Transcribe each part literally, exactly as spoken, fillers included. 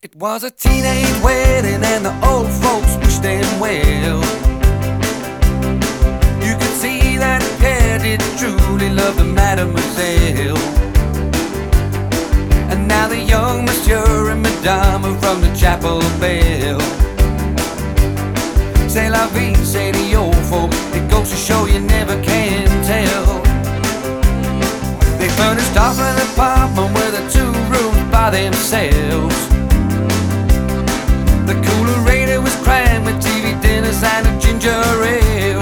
It was a teenage wedding and the old folks wished them well. You could see that Pierre did truly love the mademoiselle. And now the young monsieur and madame are from the chapel bell. C'est la vie, say the old folks. It goes to show you never can tell. They furnished off an apartment with a two rooms by themselves. The coolerator was crammed with T V dinners and a ginger ale.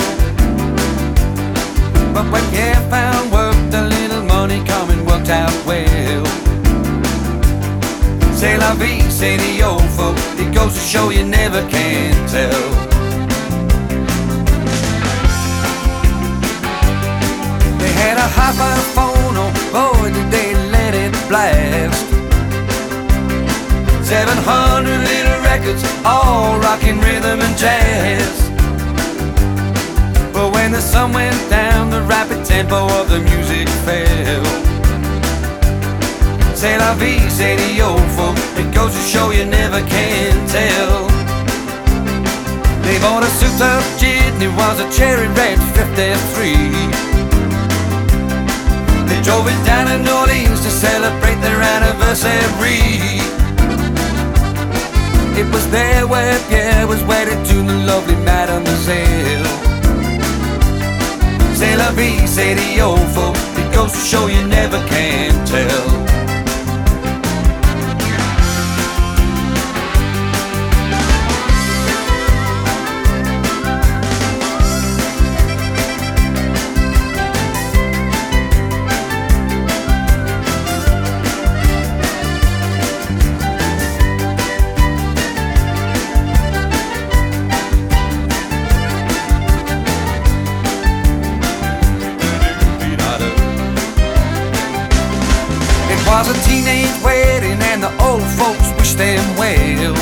But when Pierre found work, the little money coming worked out well. C'est la vie, say the old folk. It goes to show you never can tell. They had a hi-fi phone, oh boy did they let it blast. Seven hundred little records, all rocking rhythm and jazz. But when the sun went down, the rapid tempo of the music fell. C'est la vie, say the old folk. It goes to show you never can tell. They bought a souped-up gin, it was a cherry red fifty-three. They drove it down to New Orleans to celebrate their anniversary. It was there where Pierre was wedded to the lovely mademoiselle. C'est la vie, say the old folk. It goes to show you never can tell. It was a teenage wedding and the old folks wished them well.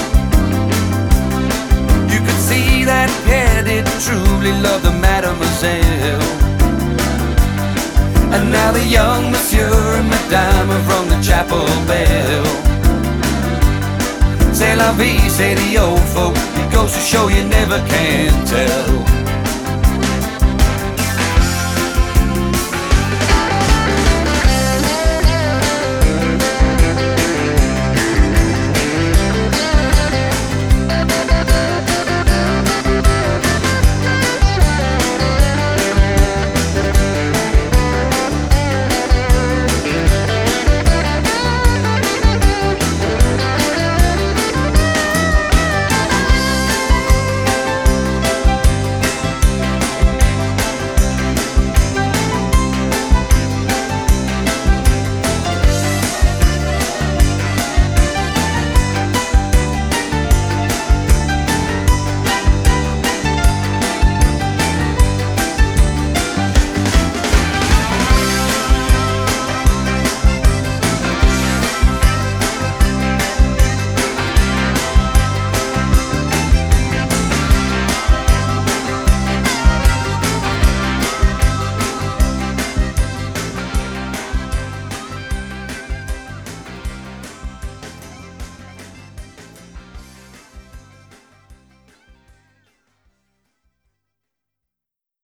You could see that Pierre did truly love the mademoiselle. And now the young monsieur and madame are from the chapel bell. C'est la vie, say the old folk. It goes to show you never can tell.